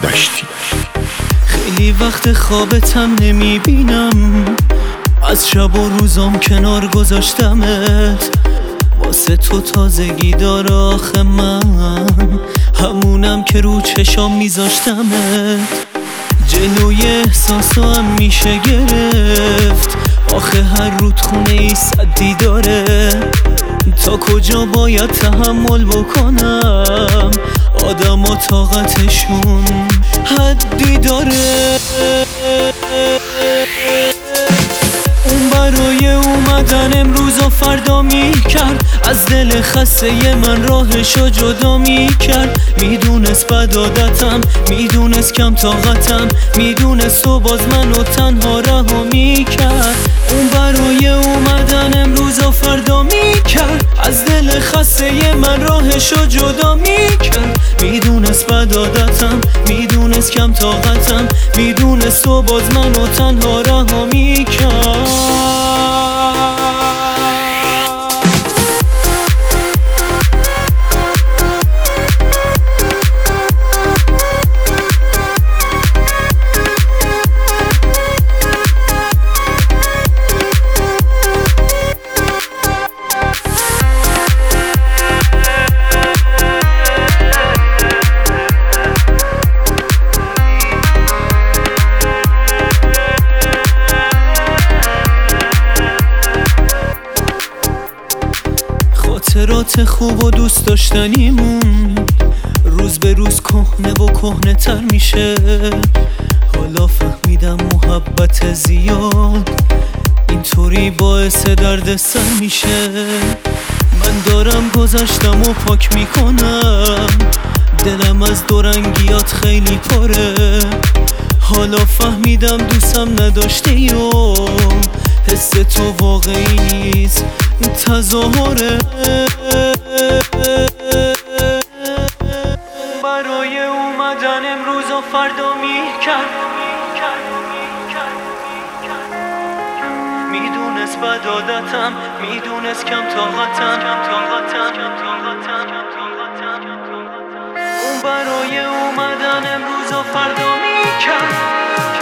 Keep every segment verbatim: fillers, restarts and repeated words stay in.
دشتی. خیلی وقت خوابتم نمیبینم، از شب و روزام کنار گذاشتمت، واسه تو تازگی داره آخه من، همونم که رو چشام میذاشتمت. جلوی احساسام میشه گرفت، آخه هر رودخونه ای صد دیداره. تا کجا باید تحمل بکنم، آدم ها طاقتشون حدی داره. اون برای اومدن امروز و فردا میکرد، از دل خسته من راهشو جدا میکرد. میدونست بد عادتم، میدونست کم طاقتم، میدونست و باز منو تنها رها میکرد. اون برای اومدن امروز و فردا میکرد، از دل خسته من راهشو جدا میکرد. میدونست بد عادتم، میدونست کم طاقتم، میدونست و باز منو تنها رها میکرد. خاطرات خوب و دوست داشتنیمون روز به روز کهنه و کهنه تر میشه. حالا فهمیدم محبت زیاد اینطوری باعث درد سر میشه. من دارم گذشتم و پاک میکنم، دلم از دورنگیات خیلی پره. حالا فهمیدم دوستم نداشتی و حس تو واقعی نیست، تظاهره. برای اومدن امروز و فردا میکرد، میدونست بد عادتم، میدونست کم طاقتم. اون برای اومدن امروز و فردا میکرد.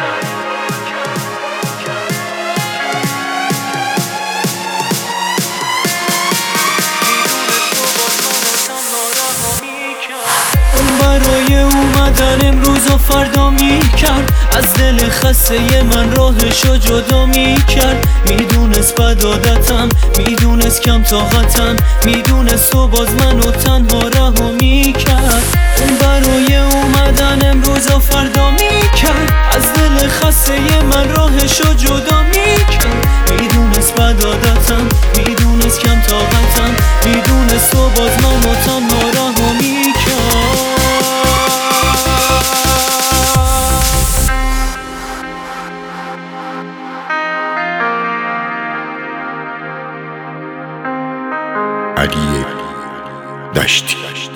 برای اومدن امروز و فردا میکرد، از دل خسته من راهشو جدا میکرد. میدونست بد عادتم، میدونست کم طاقتم، میدونست و باز منو تنها رها میکرد. اون برای اومدن امروز و فردا میکرد، از دل خسته من راهشو جدا میکرد. میدونست بد عادتم، میدونست کم طاقتم، میدونست و باز منو تنها رها میکرد. علی دشتی.